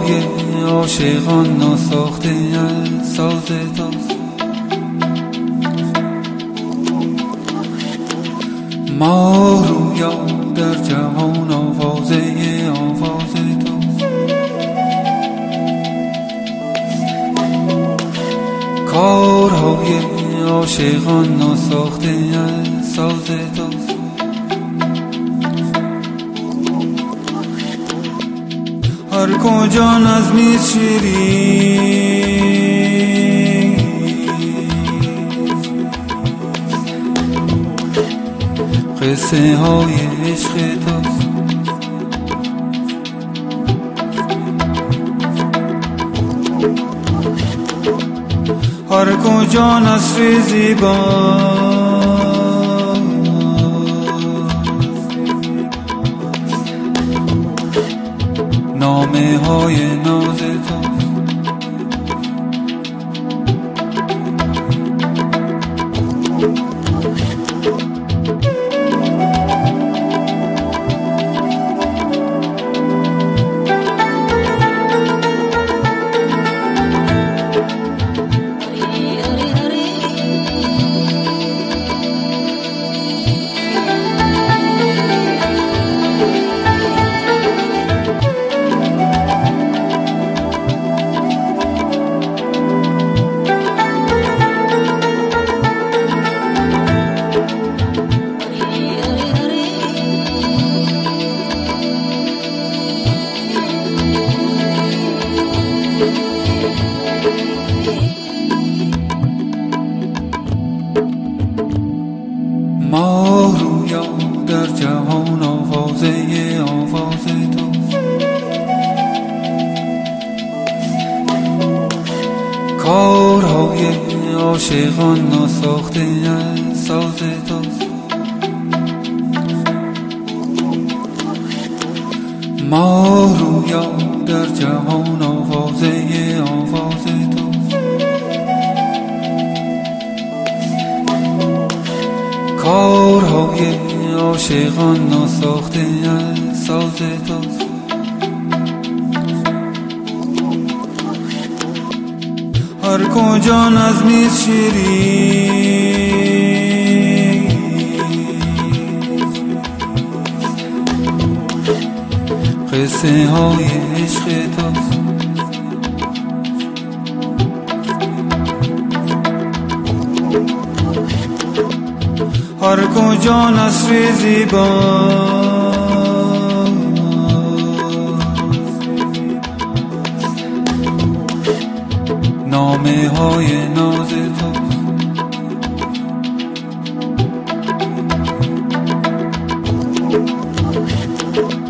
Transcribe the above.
کارهای عاشقان ناساخته از ساز توست. ما رویا در جهان آوازه آواز توست. کارهای عاشقان ناساخته از ساز توست. هر کجا نظمی شیرین قصه های عشق توست. هر کجا نثر زیبا نامه های ناز توست. ما رویا در جهان آوازه آواز توست. کارهای عاشقان ناساخته از ساز توست. ما رویا در جهان آوازه آواز توست. کارهای عاشقان ناساخته از ساز توست. هر کجا نظمی شیرین قصه های عشق توست. هر کجا نثر زیبا نامه های ناز توست.